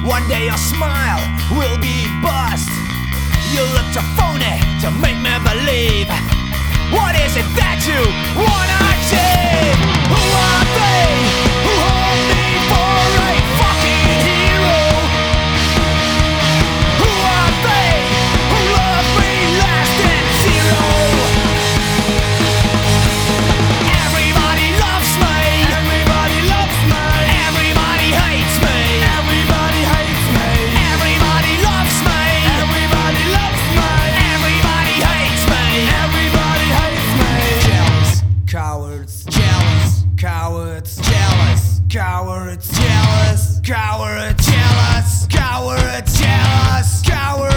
One day your smile will be bust. You look too phony to make me believe. What is it that you wanna achieve? Who are they who hold me for a fucking hero? Who are they who love me less than zero? Everybody loves me. Everybody loves me. Everybody hates me. Everybody hates me. Everybody loves me. Everybody loves me. Everybody hates me. Everybody hates me. Jealous cowards. Jealous cowards. Jealous cowards. Jealous cowards. Jealous cowards. Jealous cowards.